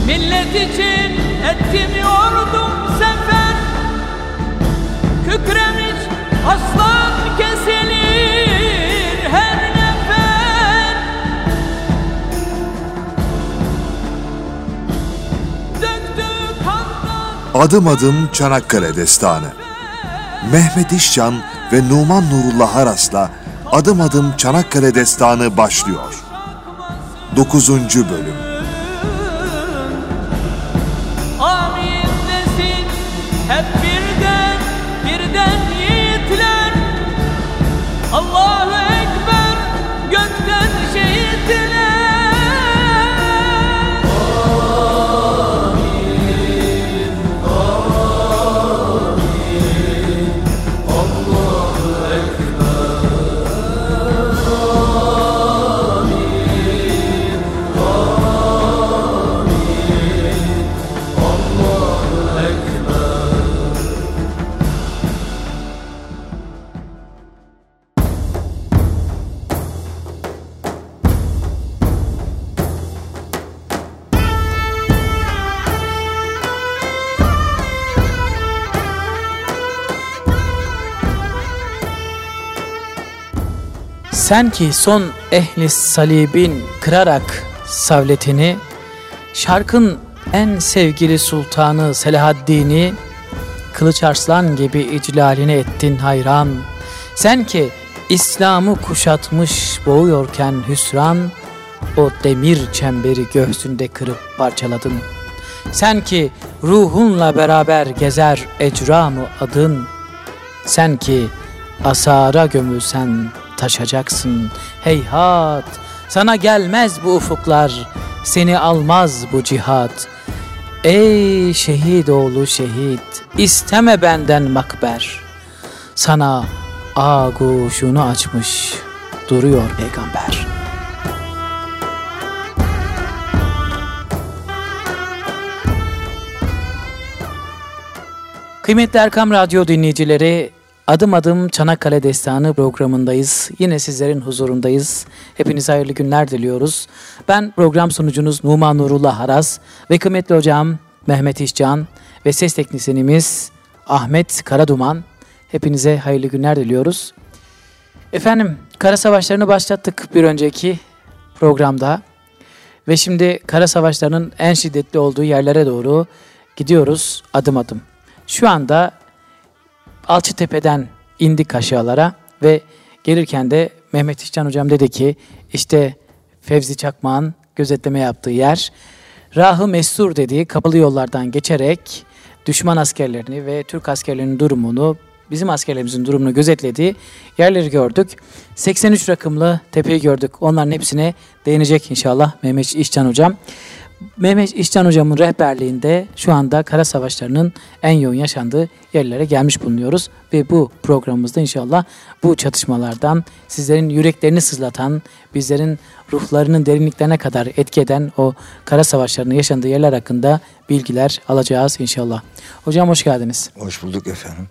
Millet için ettim yordum sefer, kükremiş aslan kesilir her nefer. Döktü kandan. Adım adım Çanakkale Destanı. Mehmet İşcan ve Numan Nurullah Haras'la Adım adım Çanakkale Destanı başlıyor. 9. bölüm. Amin desin hep birden, birden yiğitler. Allahu Ekber, gökten şehitler. Sen ki son ehli salibin kırarak savletini, şarkın en sevgili sultanı Selahaddin'i, kılıç arslan gibi iclalini ettin hayran. Sen ki İslam'ı kuşatmış boğuyorken hüsran, o demir çemberi göğsünde kırıp parçaladın. Sen ki ruhunla beraber gezer ecramı adın, sen ki asara gömülsen taşacaksın heyhat. Sana gelmez bu ufuklar, seni almaz bu cihat. Ey şehit oğlu şehit, isteme benden makber. Sana ağuşunu açmış duruyor peygamber. Kıymetli Erkam Radyo dinleyicileri, Adım adım Çanakkale Destanı programındayız. Yine sizlerin huzurundayız. Hepinize hayırlı günler diliyoruz. Ben program sunucunuz Numan Nurullah Haras ve kıymetli hocam Mehmet İşcan ve ses teknisyenimiz Ahmet Karaduman. Hepinize hayırlı günler diliyoruz. Efendim, kara savaşlarını başlattık bir önceki programda. Ve şimdi kara savaşlarının en şiddetli olduğu yerlere doğru gidiyoruz adım adım. Şu anda Alçıtepe'den indik aşağılara ve gelirken de Mehmet İşcan hocam dedi ki işte Fevzi Çakmak'ın gözetleme yaptığı yer, Rah-ı Mestur dediği kapalı yollardan geçerek düşman askerlerini ve Türk askerlerinin durumunu, bizim askerlerimizin durumunu gözetlediği yerleri gördük. 83 rakımlı tepeyi gördük. Onların hepsine değinecek inşallah Mehmet İşcan hocam. Mehmet İşcan hocamın rehberliğinde şu anda kara savaşlarının en yoğun yaşandığı yerlere gelmiş bulunuyoruz. Ve bu programımızda inşallah bu çatışmalardan sizlerin yüreklerini sızlatan, bizlerin ruhlarının derinliklerine kadar etki eden o kara savaşlarının yaşandığı yerler hakkında bilgiler alacağız inşallah. Hocam hoş geldiniz. Hoş bulduk efendim.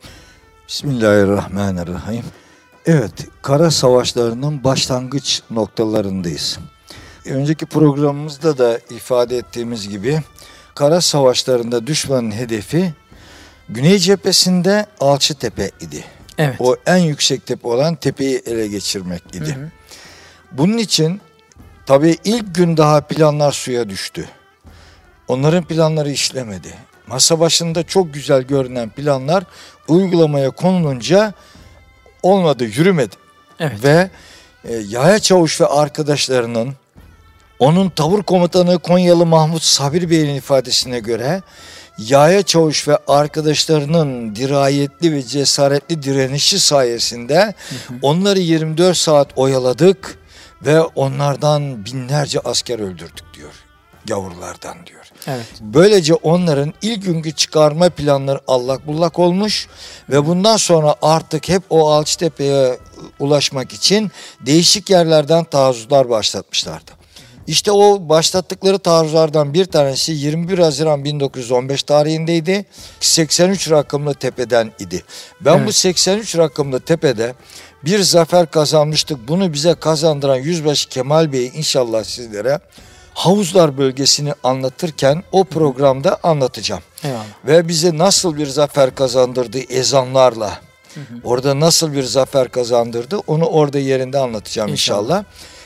Bismillahirrahmanirrahim. Evet, kara savaşlarının başlangıç noktalarındayız. Önceki programımızda da ifade ettiğimiz gibi kara savaşlarında düşmanın hedefi Güney cephesinde Alçıtepe idi. Evet. O en yüksek tepe olan tepeyi ele geçirmek idi. Hı hı. Bunun için tabii ilk gün daha planlar suya düştü. Onların planları işlemedi. Masa başında çok güzel görünen planlar uygulamaya konulunca olmadı, yürümedi. Evet. Ve Yahya Çavuş ve arkadaşlarının, onun tavır komutanı Konyalı Mahmut Sabir Bey'in ifadesine göre Yahya Çavuş ve arkadaşlarının dirayetli ve cesaretli direnişi sayesinde onları 24 saat oyaladık ve onlardan binlerce asker öldürdük diyor. Gavurlardan diyor. Evet. Böylece onların ilk günkü çıkarma planları allak bullak olmuş ve bundan sonra artık hep o Alçıtepe'ye ulaşmak için değişik yerlerden taarruzlar başlatmışlardı. İşte o başlattıkları taarruzlardan bir tanesi 21 Haziran 1915 tarihindeydi. 83 rakımlı tepeden idi. Ben bu 83 rakımlı tepede bir zafer kazanmıştık. Bunu bize kazandıran Yüzbaşı Kemal Bey'i inşallah sizlere Havuzlar bölgesini anlatırken o programda anlatacağım. Eyvallah. Ve bize nasıl bir zafer kazandırdı ezanlarla. Orada nasıl bir zafer kazandırdı onu orada yerinde anlatacağım inşallah.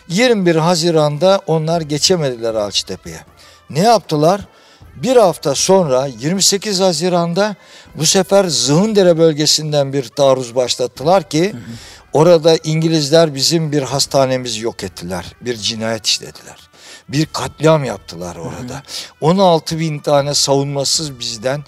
21 Haziran'da onlar geçemediler Alçıtepe'ye. Ne yaptılar? Bir hafta sonra 28 Haziran'da bu sefer Zığındere bölgesinden bir taarruz başlattılar ki orada İngilizler bizim bir hastanemizi yok ettiler. Bir cinayet işlediler. Bir katliam yaptılar orada. 16 bin tane savunmasız bizden,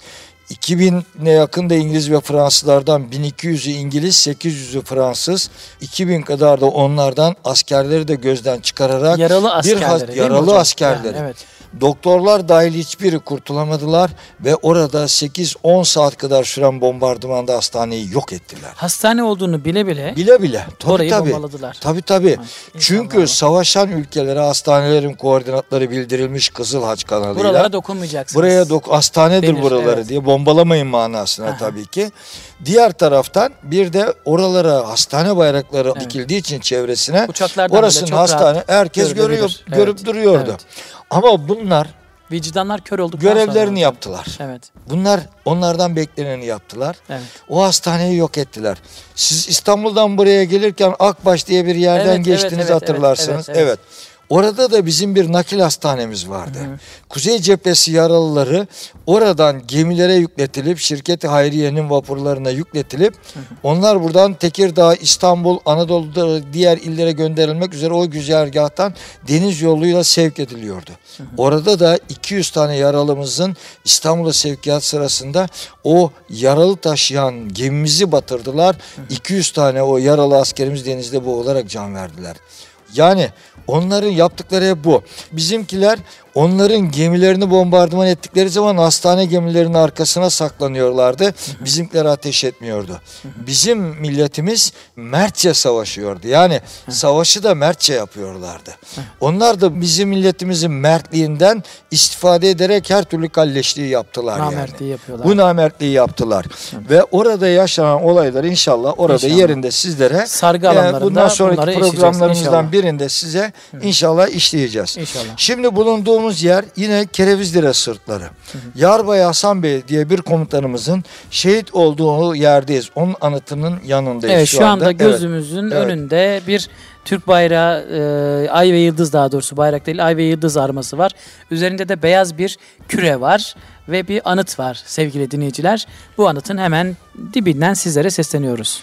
2000'e yakın da İngiliz ve Fransızlardan 1200'ü İngiliz, 800'ü Fransız, 2000 kadar da onlardan askerleri de gözden çıkararak Yaralı askerleri, yaralı askerleri. Yani, evet. Doktorlar dahil hiçbiri kurtulamadılar ve orada 8-10 saat kadar süren bombardımanda hastaneyi yok ettiler. Hastane olduğunu bile bile Tabii, bombaladılar. Tabii. Ha, Çünkü savaşan ülkelere hastanelerin koordinatları bildirilmiş Kızıl Haç kanalıyla. Buralara dokunmayacaksınız. Buraya hastanedir denir, buraları evet. diye bombalamayın manasına tabii ki. Diğer taraftan bir de oralara hastane bayrakları dikildiği için çevresine Uçaklardan orasının bile çok hastane rahat herkes görüp duruyordu. Evet. Ama bunlar Vicdanlar kör olduktan sonra görevlerini yaptılar. Evet. Bunlar onlardan bekleneni yaptılar. Evet. O hastaneyi yok ettiler. Siz İstanbul'dan buraya gelirken Akbaş diye bir yerden geçtiniz hatırlarsınız. Evet. Orada da bizim bir nakil hastanemiz vardı. Kuzey cephesi yaralıları oradan gemilere yükletilip şirket-i Hayriye'nin vapurlarına yükletilip onlar buradan Tekirdağ, İstanbul, Anadolu'da diğer illere gönderilmek üzere o güzergahtan deniz yoluyla sevk ediliyordu. Orada da 200 tane yaralımızın İstanbul'a sevkiyat sırasında o yaralı taşıyan gemimizi batırdılar. 200 tane o yaralı askerimiz denizde boğularak can verdiler. Yani onların yaptıkları hep bu. Bizimkiler onların gemilerini bombardıman ettikleri zaman hastane gemilerinin arkasına saklanıyorlardı. Bizimkiler ateş etmiyordu. Bizim milletimiz mertçe savaşıyordu. Yani savaşı da mertçe yapıyorlardı. Onlar da bizim milletimizin mertliğinden istifade ederek her türlü kalleşliği yaptılar. Namertliği yapıyorlar. Bu namertliği yaptılar. Ve orada yaşanan olaylar inşallah orada yerinde sizlere sargı alanlarında bundan sonraki programlarımızdan birinde birinde size inşallah işleyeceğiz. İnşallah. Şimdi bulunduğumuz yer yine Kerevizdere sırtları. Yarbay Hasan Bey diye bir komutanımızın şehit olduğu yerdeyiz. Onun anıtının yanındayız evet, şu anda. Şu anda gözümüzün önünde bir Türk bayrağı, ay ve yıldız, daha doğrusu bayrak değil, ay ve yıldız arması var. Üzerinde de beyaz bir küre var ve bir anıt var sevgili dinleyiciler. Bu anıtın hemen dibinden sizlere sesleniyoruz.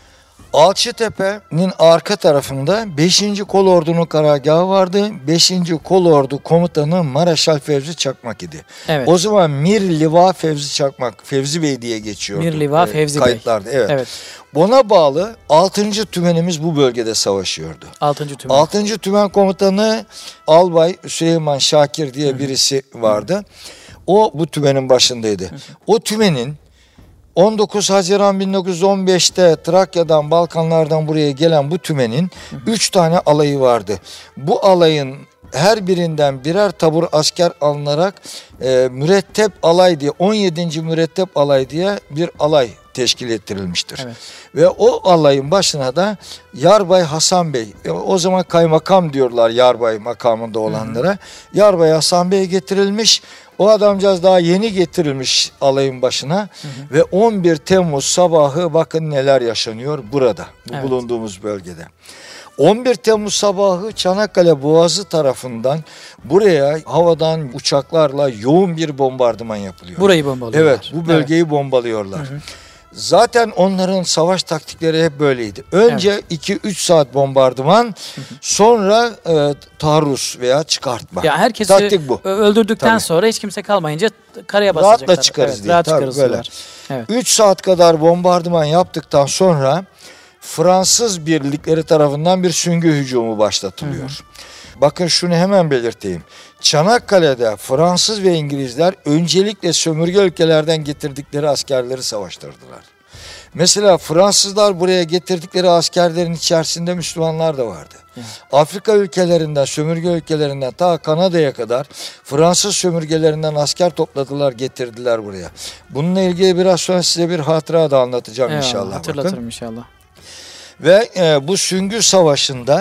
Alçıtepe'nin arka tarafında 5. Kolordu'nun karargahı vardı. 5. Kolordu komutanı Maraşal Fevzi Çakmak idi. Evet. O zaman Mir Liva Fevzi Çakmak, Fevzi Bey diye geçiyordu. Mir Liva Fevzi kayıtlarda. Bey. Evet. Buna bağlı 6. Tümenimiz bu bölgede savaşıyordu. 6. Tümen. 6. Tümen komutanı Albay Süleyman Şakir diye birisi vardı. O bu tümenin başındaydı. O tümenin 19 Haziran 1915'te Trakya'dan, Balkanlardan buraya gelen bu tümenin 3 tane alayı vardı. Bu alayın her birinden birer tabur asker alınarak mürettep alay diye 17. mürettep alay diye bir alay teşkil ettirilmiştir. Evet. Ve o alayın başına da Yarbay Hasan Bey, o zaman kaymakam diyorlar Yarbay makamında olanlara. Yarbay Hasan Bey getirilmiş. O adamcağız daha yeni getirilmiş alayın başına ve 11 Temmuz sabahı bakın neler yaşanıyor burada, bu bulunduğumuz bölgede. 11 Temmuz sabahı Çanakkale Boğazı tarafından buraya havadan uçaklarla yoğun bir bombardıman yapılıyor. Burayı bombalıyorlar. Evet, bu bölgeyi bombalıyorlar. Zaten onların savaş taktikleri hep böyleydi. Önce 2-3 saat bombardıman, sonra taarruz veya çıkartma. Ya herkesi taktik bu. Öldürdükten sonra hiç kimse kalmayınca karaya basacaklar. Rahatla çıkarız diye. Rahat çıkarız. Evet. 3 saat kadar bombardıman yaptıktan sonra Fransız birlikleri tarafından bir süngü hücumu başlatılıyor. Bakın şunu hemen belirteyim. Çanakkale'de Fransız ve İngilizler öncelikle sömürge ülkelerden getirdikleri askerleri savaştırdılar. Mesela Fransızlar buraya getirdikleri askerlerin içerisinde Müslümanlar da vardı. Afrika ülkelerinden, sömürge ülkelerinden ta Kanada'ya kadar Fransız sömürgelerinden asker topladılar, getirdiler buraya. Bununla ilgili biraz sonra size bir hatıra da anlatacağım inşallah. Hatırlatırım inşallah. Ve bu Süngü Savaşı'nda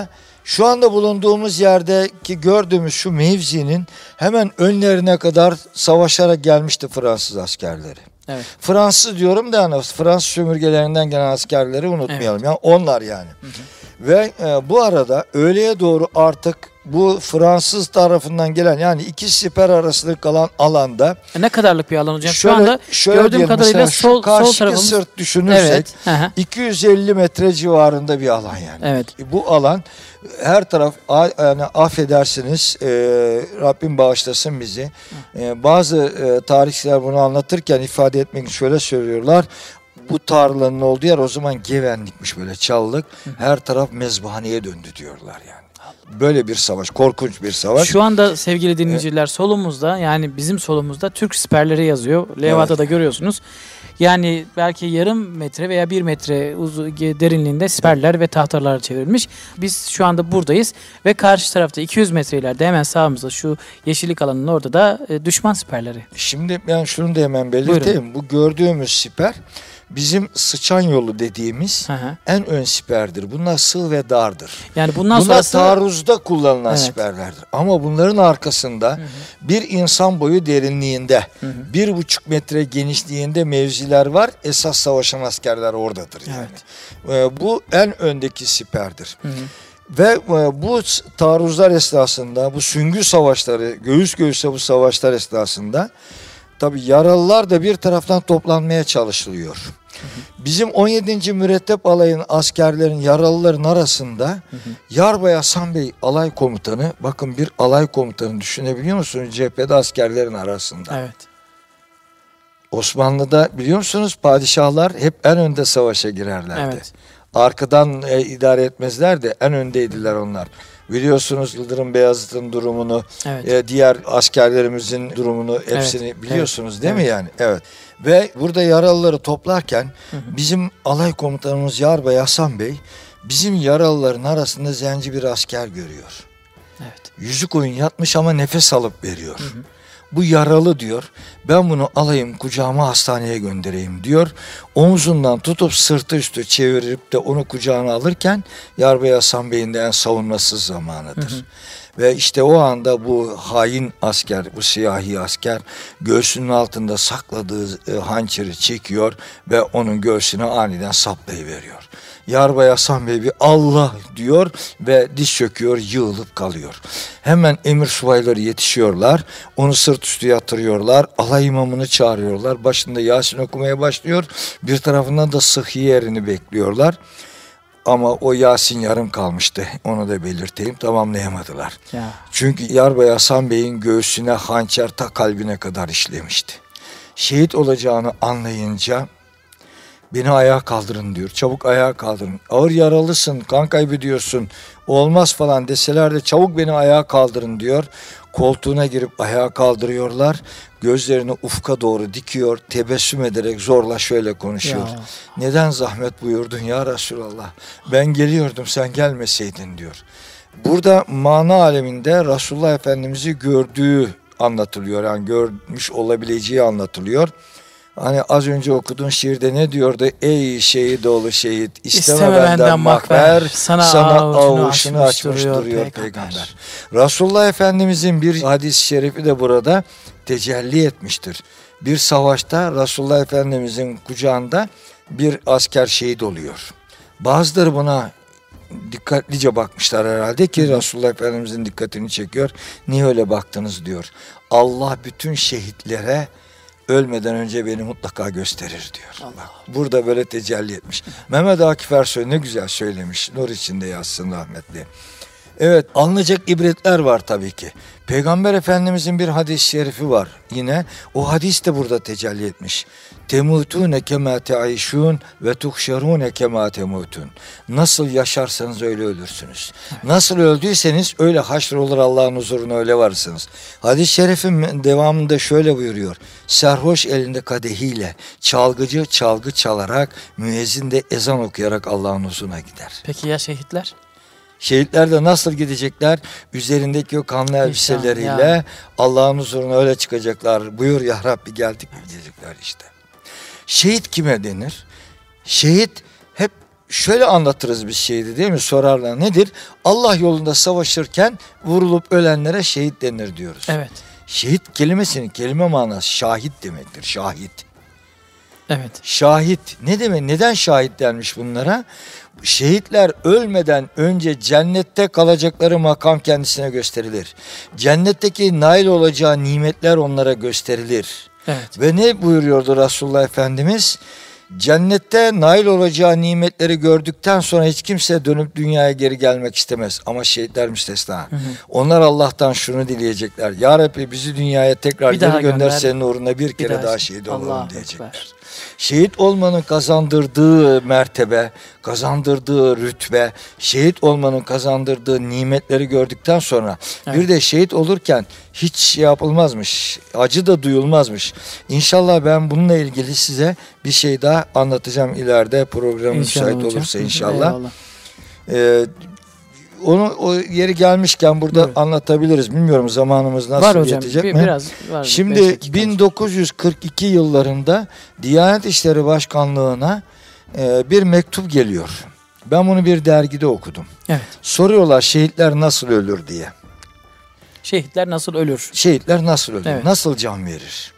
Şu anda bulunduğumuz yerdeki gördüğümüz şu mevzinin hemen önlerine kadar savaşarak gelmişti Fransız askerleri. Evet. Fransız diyorum da hani Fransız sömürgelerinden gelen askerleri unutmayalım. Yani onlar yani. Ve bu arada öğleye doğru artık bu Fransız tarafından gelen yani iki siper arasında kalan alanda Ne kadarlık bir alan hocam? Şu anda gördüğüm diyelim, kadarıyla mesela şu sol karşıki tarafımız. sırt düşünürsek Evet. Hı hı. 250 metre civarında bir alan yani. Evet. Bu alan her taraf yani affedersiniz Rabbim bağışlasın bizi. Bazı tarihçiler bunu anlatırken ifade etmek için şöyle söylüyorlar. Bu tarlanın olduğu yer o zaman Gevenlikmiş, böyle Çalılık. Her taraf mezbahaneye döndü diyorlar yani. Böyle bir savaş, korkunç bir savaş. Şu anda sevgili dinleyiciler solumuzda, yani bizim solumuzda Türk siperleri yazıyor. Levhada da görüyorsunuz. Yani belki yarım metre veya 1 metre derinliğinde siperler ve tahtalar çevrilmiş. Biz şu anda buradayız ve karşı tarafta 200 metre ileride hemen sağımızda şu yeşillik alanının orada da düşman siperleri. Şimdi ben şunu da hemen belirteyim. Bu gördüğümüz siper bizim sıçan yolu dediğimiz en ön siperdir. Bunlar sığ ve dardır. Yani bundan Bunlar sonrası taarruzda kullanılan siperlerdir. Ama bunların arkasında bir insan boyu derinliğinde, 1,5 metre genişliğinde mevziler var. Esas savaşan askerler oradadır yani. Bu en öndeki siperdir. Ve bu taarruzlar esnasında, bu süngü savaşları, göğüs göğüse bu savaşlar esnasında tabii yaralılar da bir taraftan toplanmaya çalışılıyor. Bizim 17. Mürettep Alayı'nın askerlerin, yaralıların arasında Yarbay Hasan Bey alay komutanı, bakın bir alay komutanı düşünebiliyor musunuz cephede askerlerin arasında? Evet. Osmanlı'da biliyor musunuz padişahlar hep en önde savaşa girerlerdi. Evet. Arkadan idare etmezler de en öndeydiler onlar. Biliyorsunuz Yıldırım Beyazıt'ın durumunu, diğer askerlerimizin durumunu hepsini biliyorsunuz değil mi yani? Evet. Ve burada yaralıları toplarken bizim alay komutanımız Yarbay Hasan Bey bizim yaralıların arasında zenci bir asker görüyor. Evet. Yüzü koyun yatmış ama nefes alıp veriyor. Bu yaralı diyor. Ben bunu alayım kucağıma hastaneye göndereyim diyor. Omzundan tutup sırtı üstü çevirip de onu kucağına alırken Yarbay Hasan Bey'in de en savunmasız zamanıdır. Ve işte o anda bu hain asker, bu siyahi asker göğsünün altında sakladığı hançeri çekiyor ve onun göğsüne aniden saplayıveriyor. Yarbay Hasan Bey bir Allah diyor ve diz çöküyor, yığılıp kalıyor. Hemen emir subayları yetişiyorlar, onu sırt üstü yatırıyorlar, alay imamını çağırıyorlar, başında Yasin okumaya başlıyor, bir tarafından da sıhhiye erini bekliyorlar. Ama o Yasin yarım kalmıştı, onu da belirteyim, tamamlayamadılar. Ya. Çünkü Yarbay Hasan Bey'in göğsüne hançer ta kalbine kadar işlemişti. Şehit olacağını anlayınca beni ayağa kaldırın diyor. Çabuk ayağa kaldırın. Ağır yaralısın, kan kaybediyorsun, olmaz falan deseler de çabuk beni ayağa kaldırın diyor. Koltuğuna girip ayağa kaldırıyorlar. Gözlerini ufka doğru dikiyor. Tebessüm ederek zorla şöyle konuşuyor. Ya. Neden zahmet buyurdun ya Resulallah? Ben geliyordum sen gelmeseydin diyor. Burada mana aleminde Resulullah Efendimiz'i gördüğü anlatılıyor. Yani görmüş olabileceği anlatılıyor. Hani az önce okuduğun şiirde ne diyordu? Ey şehit oğlu şehit, isteme benden makber, sana avuçunu açmış duruyor peygamber. Resulullah Efendimizin bir hadis-i şerifi de burada tecelli etmiştir. Bir savaşta Resulullah Efendimizin kucağında bir asker şehit oluyor. Bazıları buna dikkatlice bakmışlar herhalde ki Resulullah Efendimizin dikkatini çekiyor. Niye öyle baktınız diyor. Allah bütün şehitlere ölmeden önce beni mutlaka gösterir diyor. Bak, burada böyle tecelli etmiş. Mehmet Akif Ersoy ne güzel söylemiş. Nur içinde yatsın rahmetli. Evet, alınacak ibretler var tabii ki. Peygamber Efendimizin bir hadis-i şerifi var. Yine o hadis de burada tecelli etmiş. Temutune kema te'işun ve tuhşerune kema temutun. Nasıl yaşarsanız öyle ölürsünüz. Nasıl öldüyseniz öyle haşrolur Allah'ın huzuruna öyle varsınız. Hadis-i şerifin devamında şöyle buyuruyor. Serhoş elinde kadehiyle çalgıcı çalgı çalarak müezzin de ezan okuyarak Allah'ın huzuruna gider. Peki ya şehitler? Şehitler de nasıl gidecekler? Üzerindeki o kanlı elbiseleriyle Allah'ın huzuruna öyle çıkacaklar. Buyur ya Rabbi geldik mi diyecekler işte. Şehit kime denir? Şehit hep şöyle anlatırız biz şehidi, değil mi? Sorarlar, nedir? Allah yolunda savaşırken vurulup ölenlere şehit denir diyoruz. Evet. Şehit kelimesinin kelime manası şahit demektir. Şahit. Evet. Şahit ne demek? Neden şahit denmiş bunlara? Şehitler ölmeden önce cennette kalacakları makam kendisine gösterilir. Cennetteki nail olacağı nimetler onlara gösterilir. Evet. Ve ne buyuruyordu Resulullah Efendimiz? Cennette nail olacağı nimetleri gördükten sonra hiç kimse dönüp dünyaya geri gelmek istemez. Ama şehitler müstesna. Onlar Allah'tan şunu dileyecekler. Ya Rabbi bizi dünyaya tekrar Bir daha geri gönder, gönder. senin uğruna bir kere daha şehit şehit olalım Allahu diyecekler. Ekber. Şehit olmanın kazandırdığı mertebe, kazandırdığı rütbe, şehit olmanın kazandırdığı nimetleri gördükten sonra bir de şehit olurken hiç şey yapılmazmış, acı da duyulmazmış. İnşallah ben bununla ilgili size bir şey daha anlatacağım ileride, program müsait olursa inşallah. Onu o yeri gelmişken burada anlatabiliriz. Bilmiyorum zamanımız nasıl var hocam, yetecek mi? Biraz var. Şimdi 1942 yıllarında Diyanet İşleri Başkanlığı'na bir mektup geliyor. Ben bunu bir dergide okudum. Evet. Soruyorlar şehitler nasıl ölür diye. Şehitler nasıl ölür? Şehitler nasıl ölür? Evet. Nasıl can verir?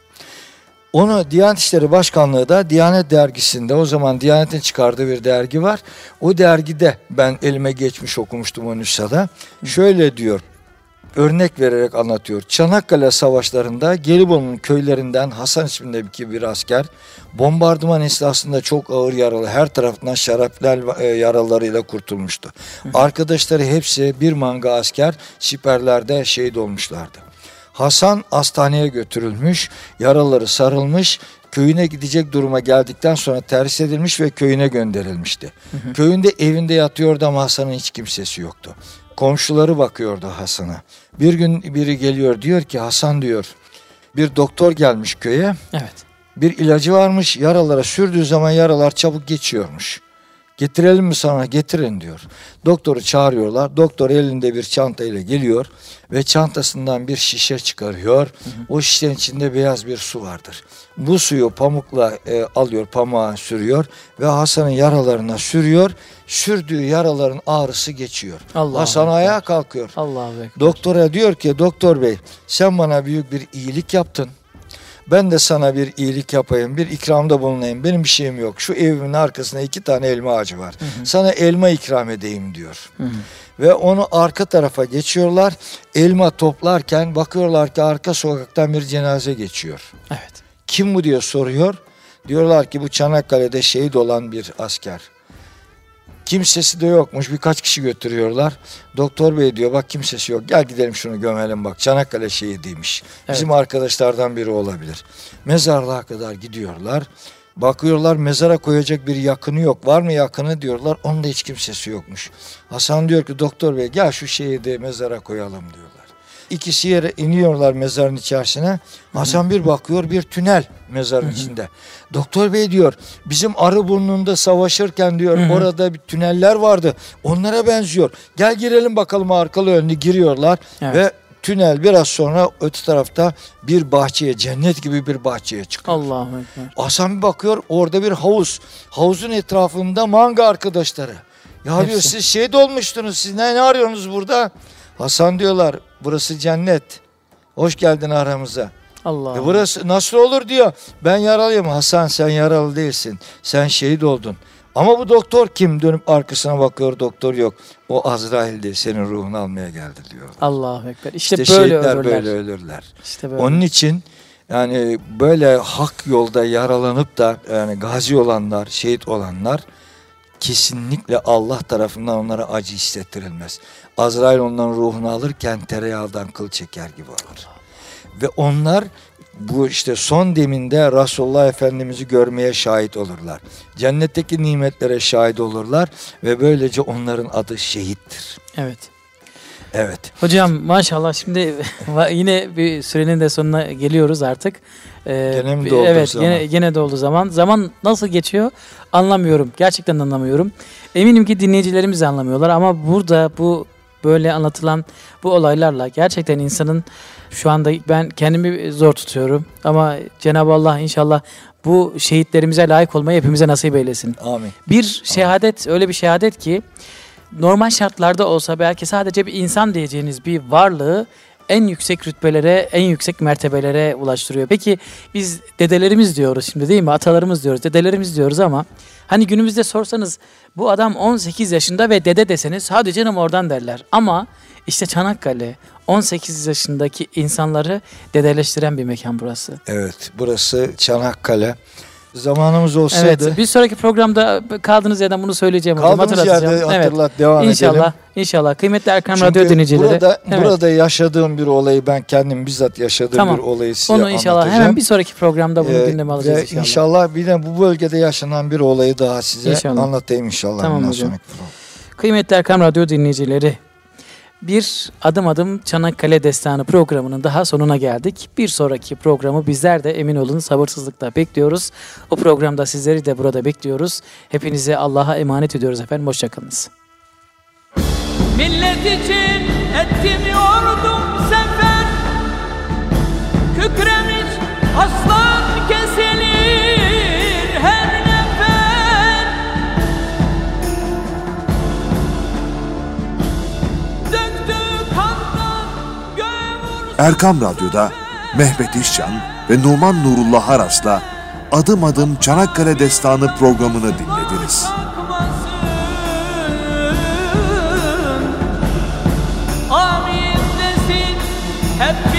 Onu Diyanet İşleri Başkanlığı da Diyanet Dergisi'nde, o zaman Diyanet'in çıkardığı bir dergi var. O dergide ben elime geçmiş okumuştum o nüshada. Şöyle diyor, örnek vererek anlatıyor. Çanakkale Savaşları'nda Gelibolu'nun köylerinden Hasan ismindeki bir asker bombardıman esnasında çok ağır yaralı, her tarafından şarapnel yaralarıyla kurtulmuştu. Arkadaşları hepsi bir manga asker siperlerde şehit olmuşlardı. Hasan hastaneye götürülmüş, yaraları sarılmış, köyüne gidecek duruma geldikten sonra terhis edilmiş ve köyüne gönderilmişti. Köyünde evinde yatıyordu ama Hasan'ın hiç kimsesi yoktu. Komşuları bakıyordu Hasan'a. Bir gün biri geliyor, diyor ki Hasan diyor, bir doktor gelmiş köye. Evet. Bir ilacı varmış, yaralara sürdüğü zaman yaralar çabuk geçiyormuş. Getirelim mi sana? Getirin diyor. Doktoru çağırıyorlar. Doktor elinde bir çantayla geliyor ve çantasından bir şişe çıkarıyor. O şişenin içinde beyaz bir su vardır. Bu suyu pamukla alıyor, pamuğa sürüyor ve Hasan'ın yaralarına sürüyor. Sürdüğü yaraların ağrısı geçiyor. Hasan ayağa kalkıyor. Allahu Ekber. Doktora diyor ki, doktor bey sen bana büyük bir iyilik yaptın. Ben de sana bir iyilik yapayım, bir ikramda bulunayım. Benim bir şeyim yok. Şu evimin arkasında 2 tane elma ağacı var. Sana elma ikram edeyim diyor. Ve onu arka tarafa geçiyorlar. Elma toplarken bakıyorlar ki arka sokaktan bir cenaze geçiyor. Evet. Kim bu diye soruyor. Diyorlar ki bu Çanakkale'de şehit olan bir asker. Kimsesi de yokmuş. Birkaç kişi götürüyorlar. Doktor bey diyor bak kimsesi yok. Gel gidelim şunu gömelim bak. Çanakkale şehidiymiş. Bizim arkadaşlardan biri olabilir. Mezarlığa kadar gidiyorlar. Bakıyorlar mezara koyacak bir yakını yok. Var mı yakını diyorlar. Onun da hiç kimsesi yokmuş. Hasan diyor ki doktor bey gel şu şehidi mezara koyalım diyorlar. İkisi yere iniyorlar mezarın içerisine. Hasan bir bakıyor bir tünel mezarın içinde. Doktor bey diyor bizim Arıburnu'nda savaşırken diyor orada bir tüneller vardı. Onlara benziyor. Gel girelim bakalım arkalı önlü giriyorlar. Ve tünel biraz sonra öte tarafta bir bahçeye, cennet gibi bir bahçeye çıkıyor. Allahu Ekber. Hasan bir bakıyor orada bir havuz. Havuzun etrafında manga arkadaşları. Ya diyor siz şehit olmuştunuz, siz ne arıyorsunuz burada? Hasan diyorlar burası cennet. Hoş geldin aramıza. Allah. Burası nasıl olur diyor. Ben yaralıyım. Hasan sen yaralı değilsin. Sen şehit oldun. Ama bu doktor kim? Dönüp arkasına bakıyor, doktor yok. O Azrail'di, senin ruhunu almaya geldi diyor. Allahu Ekber. İşte böyle şehitler ölürler. böyle ölürler. İşte böyle. Onun için yani böyle hak yolda yaralanıp da yani gazi olanlar, şehit olanlar kesinlikle Allah tarafından onlara acı hissettirilmez. Azrail onların ruhunu alırken tereyağından kıl çeker gibi olur. Ve onlar bu işte son deminde Resulullah Efendimiz'i görmeye şahit olurlar. Cennetteki nimetlere şahit olurlar ve böylece onların adı şehittir. Evet. Evet. Hocam maşallah şimdi yine bir sürenin de sonuna geliyoruz artık. Gene mi doldu evet, zaman? Gene doldu zaman. Zaman nasıl geçiyor anlamıyorum. Gerçekten anlamıyorum. Eminim ki dinleyicilerimiz de anlamıyorlar ama burada bu böyle anlatılan bu olaylarla gerçekten insanın Şu anda ben kendimi zor tutuyorum ama Cenab-ı Allah inşallah bu şehitlerimize layık olmayı hepimize nasip eylesin. Amin. Bir şehadet, öyle bir şehadet ki normal şartlarda olsa belki sadece bir insan diyeceğiniz bir varlığı en yüksek rütbelere, en yüksek mertebelere ulaştırıyor. Peki biz dedelerimiz diyoruz şimdi, değil mi? Atalarımız diyoruz, dedelerimiz diyoruz ama hani günümüzde sorsanız bu adam 18 yaşında ve dede deseniz hadi canım oradan derler. Ama işte Çanakkale 18 yaşındaki insanları dedeleştiren bir mekan burası. Evet, burası Çanakkale. Zamanımız olsaydı. Evet, bir sonraki programda kaldığınız yerden bunu söyleyeceğim hocam. Kaldığımız yerde hatırlat, evet. devam İnşallah, edelim. İnşallah. Kıymetli Erkam Çünkü Radyo dinleyicileri. burada yaşadığım bir olayı, ben kendim bizzat yaşadığım bir olayı size onu inşallah anlatacağım. hemen bir sonraki programda bunu gündeme alacağız inşallah. İnşallah bir de bu bölgede yaşanan bir olayı daha size anlatayım inşallah. Tamam hocam. Kıymetli Erkam Radyo dinleyicileri, bir Adım Adım Çanakkale Destanı programının daha sonuna geldik. Bir sonraki programı bizler de emin olun sabırsızlıkla bekliyoruz. O programda sizleri de burada bekliyoruz. Hepinize Allah'a emanet ediyoruz efendim. Hoşçakalınız. Millet için ettim yordum sefer, kükremiş aslan kesilir her nefer. Döktü kandan göğe Erkam Radyo'da Mehmet İşcan ve Numan Nurullah Haras'la Adım Adım Çanakkale Destanı programını dinlediniz. amin desin hep